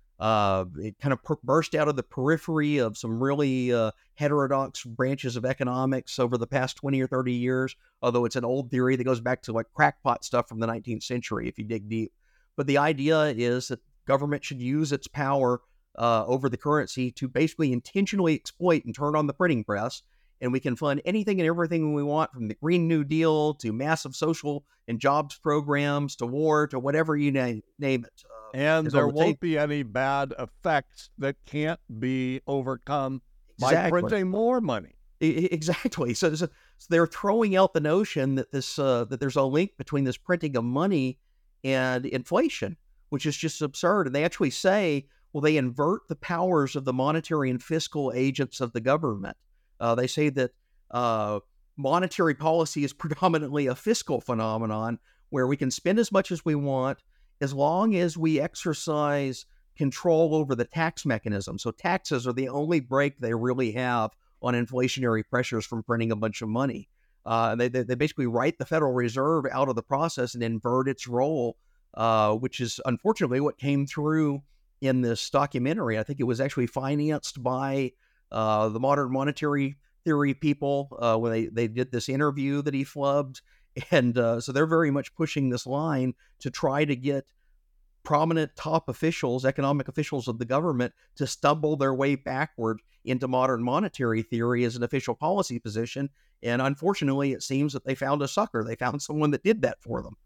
It kind of burst out of the periphery of some really heterodox branches of economics over the past 20 or 30 years, although it's an old theory that goes back to like crackpot stuff from the 19th century, if you dig deep. But the idea is that government should use its power over the currency to basically intentionally exploit and turn on the printing press, and we can fund anything and everything we want, from the Green New Deal to massive social and jobs programs to war to whatever you name it. And there won't be any bad effects that can't be overcome by printing more money. Exactly. So they're throwing out the notion that that there's a link between this printing of money and inflation, which is just absurd. And they actually say, well, they invert the powers of the monetary and fiscal agents of the government. They say that monetary policy is predominantly a fiscal phenomenon where we can spend as much as we want as long as we exercise control over the tax mechanism. So taxes are the only brake they really have on inflationary pressures from printing a bunch of money. They basically write the Federal Reserve out of the process and invert its role, which is unfortunately what came through in this documentary. I think it was actually financed by the modern monetary theory people when they did this interview that he flubbed. And so they're very much pushing this line to try to get prominent top officials, economic officials of the government, to stumble their way backward into modern monetary theory as an official policy position. And unfortunately, it seems that they found a sucker. They found someone that did that for them.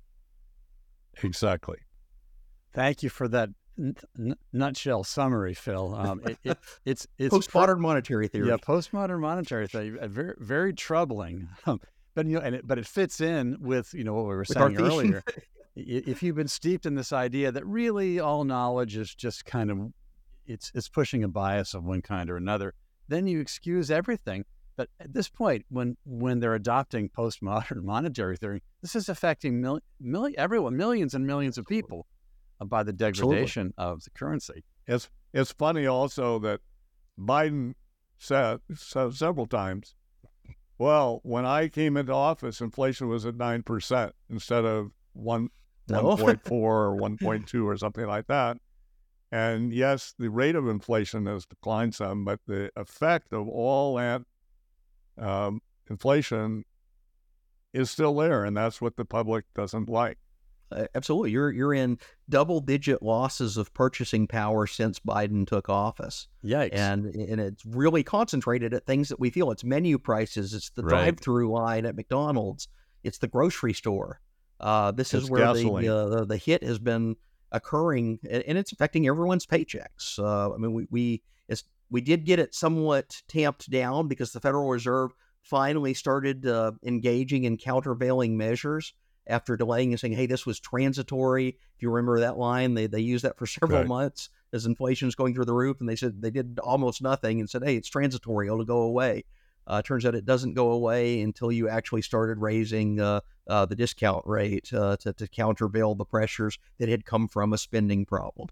Exactly. Thank you for that nutshell summary, Phil. It's postmodern monetary theory. Yeah, postmodern monetary theory. Very, very troubling. But but it fits in with what we were saying earlier. if you've been steeped in this idea that really all knowledge is just kind of, it's pushing a bias of one kind or another, then you excuse everything. But at this point, when they're adopting postmodern monetary theory, this is affecting everyone, millions and millions of people, by the degradation of the currency. It's funny also that Biden said several times, well, when I came into office, inflation was at 9% instead of 1.4 or 1.2 or something like that. And yes, the rate of inflation has declined some, but the effect of all that inflation is still there, and that's what the public doesn't like. Absolutely. You're in double-digit losses of purchasing power since Biden took office. Yikes. And it's really concentrated at things that we feel. It's menu prices. It's the drive-through line at McDonald's. It's the grocery store. This is where the hit has been occurring, and it's affecting everyone's paychecks. I mean, we did get it somewhat tamped down because the Federal Reserve finally started engaging in countervailing measures after delaying and saying, hey, this was transitory. If you remember that line, they used that for several months as inflation was going through the roof, and they said they did almost nothing and said, hey, it's transitory, it'll go away. Turns out it doesn't go away until you actually started raising the discount rate to countervail the pressures that had come from a spending problem.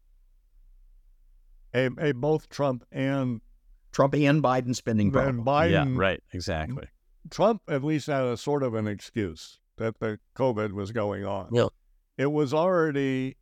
Both Trump and Biden spending problem. Yeah, right, exactly. Trump at least had a sort of an excuse that the COVID was going on. Yeah. It was already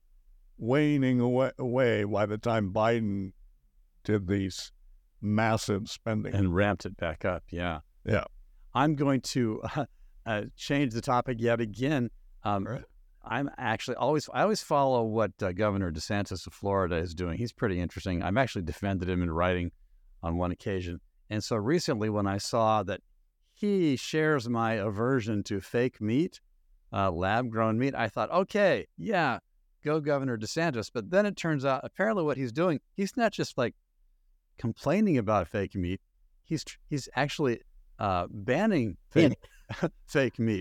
waning away by the time Biden did these massive spending. And ramped it back up, yeah. Yeah. I'm going to change the topic yet again. Right. I always follow what Governor DeSantis of Florida is doing. He's pretty interesting. I've actually defended him in writing on one occasion. And so recently when I saw that he shares my aversion to fake meat, lab-grown meat, I thought, okay, yeah, go Governor DeSantis. But then it turns out apparently what he's doing, he's not just like complaining about fake meat. He's actually banning fake meat.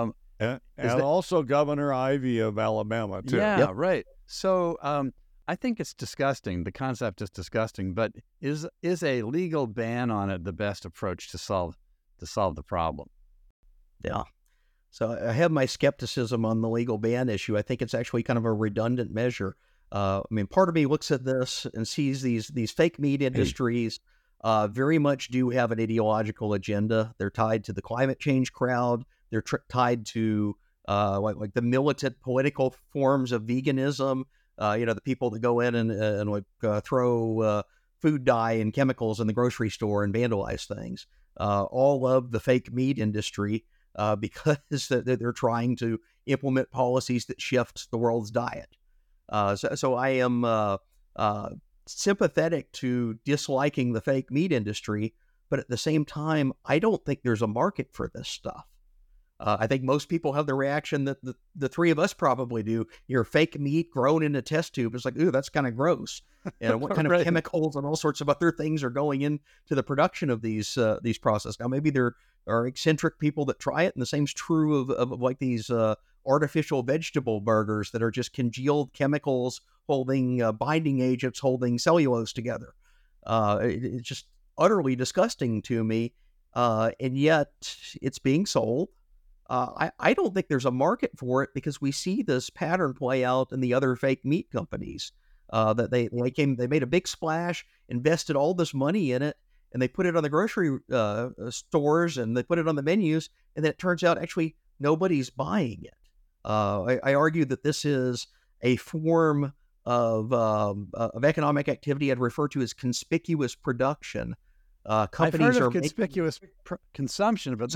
And also Governor Ivey of Alabama, too. Yeah, right. So I think it's disgusting. The concept is disgusting, but is a legal ban on it the best approach to solve the problem? Yeah. So I have my skepticism on the legal ban issue. I think it's actually kind of a redundant measure. I mean, part of me looks at this and sees these fake meat industries very much do have an ideological agenda. They're tied to the climate change crowd. They're tied to like the militant political forms of veganism. The people that go in and throw food dye and chemicals in the grocery store and vandalize things. All of the fake meat industry because they're trying to implement policies that shift the world's diet. So I am sympathetic to disliking the fake meat industry, but at the same time, I don't think there's a market for this stuff. I think most people have the reaction that the three of us probably do. Your fake meat grown in a test tube is like, ooh, that's kind of gross. And what kind of chemicals and all sorts of other things are going into the production of these processes? Now, maybe there are eccentric people that try it, and the same's true of like these artificial vegetable burgers that are just congealed chemicals holding binding agents, holding cellulose together. It's just utterly disgusting to me, and yet it's being sold. I don't think there's a market for it because we see this pattern play out in the other fake meat companies. That they made a big splash, invested all this money in it, and they put it on the grocery stores and they put it on the menus, and then it turns out actually nobody's buying it. I argue that this is a form of economic activity I'd refer to as conspicuous production. Companies I've heard of conspicuous consumption, but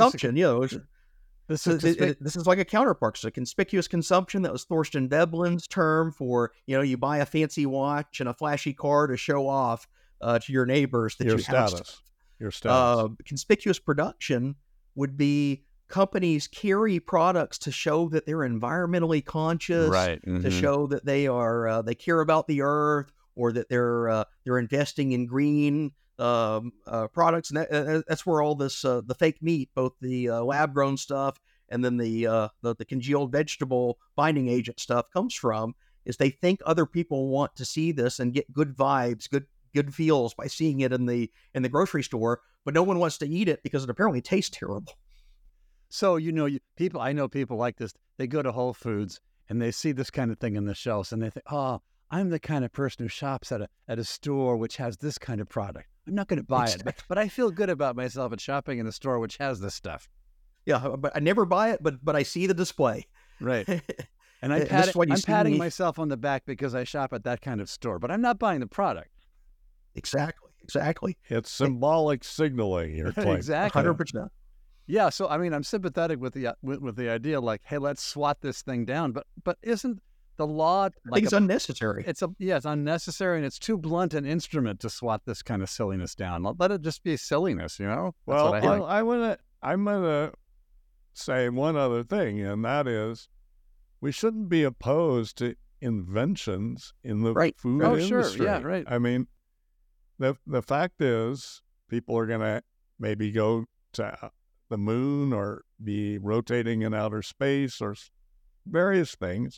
this is like a counterpart. It's a conspicuous consumption. That was Thorstein Veblen's term for, you buy a fancy watch and a flashy car to show off to your neighbors that your status. Conspicuous production would be companies carry products to show that they're environmentally conscious, right? Mm-hmm. To show that they are they care about the earth, or that they're investing in green products, and that's where all this the fake meat, both the lab grown stuff and then the congealed vegetable binding agent stuff comes from, is they think other people want to see this and get good vibes, good feels by seeing it in the grocery store, but no one wants to eat it because it apparently tastes terrible. So, I know people like this. They go to Whole Foods and they see this kind of thing in the shelves and they think, oh, I'm the kind of person who shops at a store which has this kind of product. I'm not going to buy it, but I feel good about myself at shopping in a store which has this stuff. Yeah, but I never buy it, but I see the display. Right. And I'm patting myself on the back because I shop at that kind of store, but I'm not buying the product. Exactly. It's symbolic signaling, you're claiming. Exactly. 100%. Yeah, so I mean, I'm sympathetic with the idea, like, hey, let's swat this thing down. But isn't the law it's unnecessary? It's unnecessary, and it's too blunt an instrument to swat this kind of silliness down. Let it just be silliness, That's well, what I think. I'm gonna say one other thing, and that is, we shouldn't be opposed to inventions in the food industry. Sure, yeah, right. I mean, the fact is, people are gonna maybe go to the moon or be rotating in outer space or various things.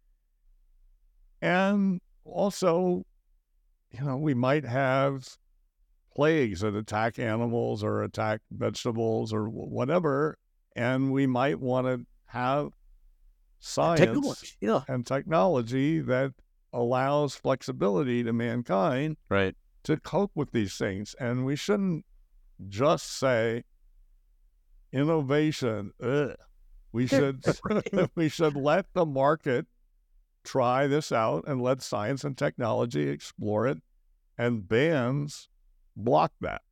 And also, we might have plagues that attack animals or attack vegetables or whatever, and we might want to have science and technology that allows flexibility to mankind to cope with these things. And we shouldn't just say, innovation. We should we should let the market try this out and let science and technology explore it, and bans block that.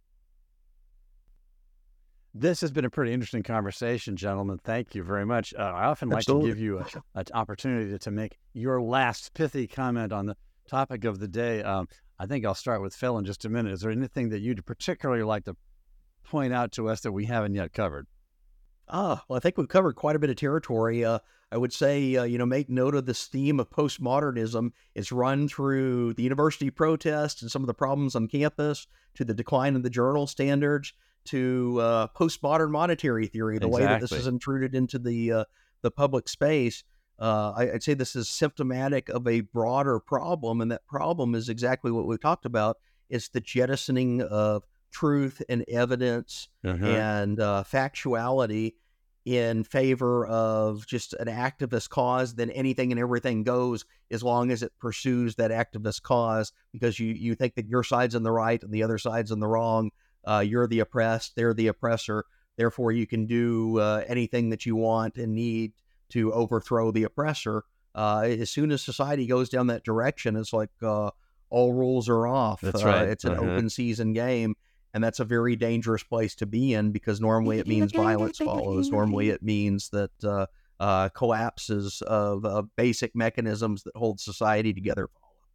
This has been a pretty interesting conversation, gentlemen. Thank you very much. I often like to give you an opportunity to make your last pithy comment on the topic of the day. I think I'll start with Phil in just a minute. Is there anything that you'd particularly like to point out to us that we haven't yet covered? Well, I think we've covered quite a bit of territory. I would say, make note of this theme of postmodernism. It's run through the university protests and some of the problems on campus, to the decline in the journal standards, to postmodern monetary theory, the way that this is intruded into the public space. I'd say this is symptomatic of a broader problem, and that problem is exactly what we've talked about. It's the jettisoning of truth and evidence and factuality in favor of just an activist cause. Then anything and everything goes as long as it pursues that activist cause, because you think that your side's in the right and the other side's in the wrong. You're the oppressed, they're the oppressor. Therefore, you can do anything that you want and need to overthrow the oppressor. As soon as society goes down that direction, it's like all rules are off. That's right. It's an open season game. And that's a very dangerous place to be in, because normally it means violence follows. Normally it means that collapses of basic mechanisms that hold society together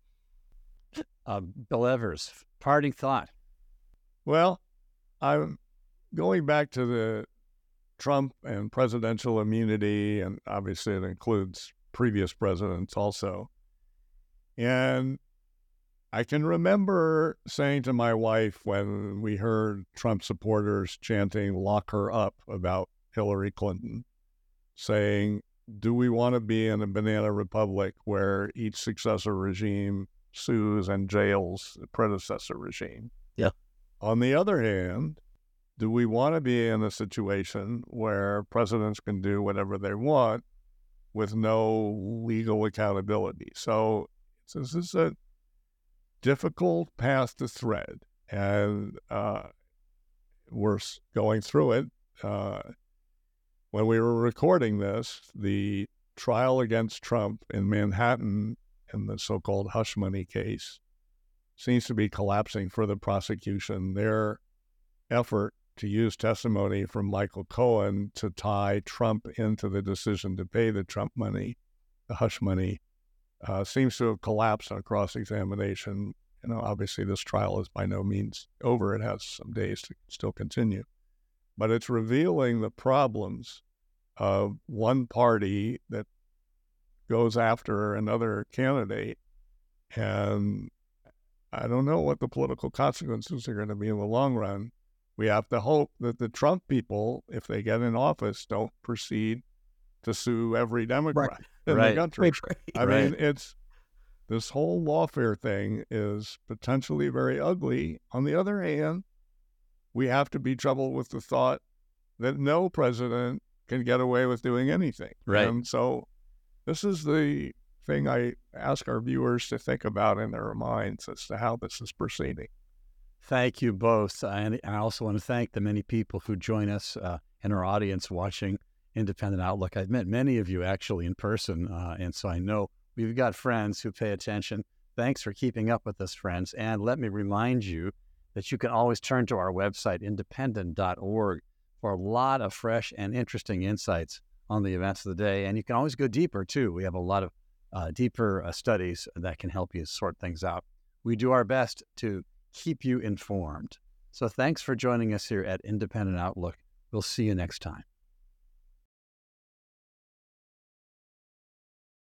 follow. Bill Evers, parting thought. Well, I'm going back to the Trump and presidential immunity, and obviously it includes previous presidents also. And I can remember saying to my wife when we heard Trump supporters chanting "lock her up" about Hillary Clinton, saying, do we want to be in a banana republic where each successor regime sues and jails the predecessor regime? Yeah. On the other hand, do we want to be in a situation where presidents can do whatever they want with no legal accountability? So this is a difficult path to thread, and we're going through it. When we were recording this, the trial against Trump in Manhattan in the so-called hush money case seems to be collapsing for the prosecution. Their effort to use testimony from Michael Cohen to tie Trump into the decision to pay the Trump money, the hush money, seems to have collapsed on cross-examination. Obviously this trial is by no means over. It has some days to still continue. But it's revealing the problems of one party that goes after another candidate. And I don't know what the political consequences are going to be in the long run. we have to hope that the Trump people, if they get in office, don't proceed to sue every Democrat in the country. I mean, it's this whole lawfare thing is potentially very ugly. On the other hand, we have to be troubled with the thought that no president can get away with doing anything. Right. And so this is the thing I ask our viewers to think about in their minds as to how this is proceeding. Thank you both. And I also want to thank the many people who join us in our audience watching Independent Outlook. I've met many of you actually in person, and so I know we've got friends who pay attention. Thanks for keeping up with us, friends. And let me remind you that you can always turn to our website, independent.org, for a lot of fresh and interesting insights on the events of the day. And you can always go deeper, too. We have a lot of deeper studies that can help you sort things out. We do our best to keep you informed. So thanks for joining us here at Independent Outlook. We'll see you next time.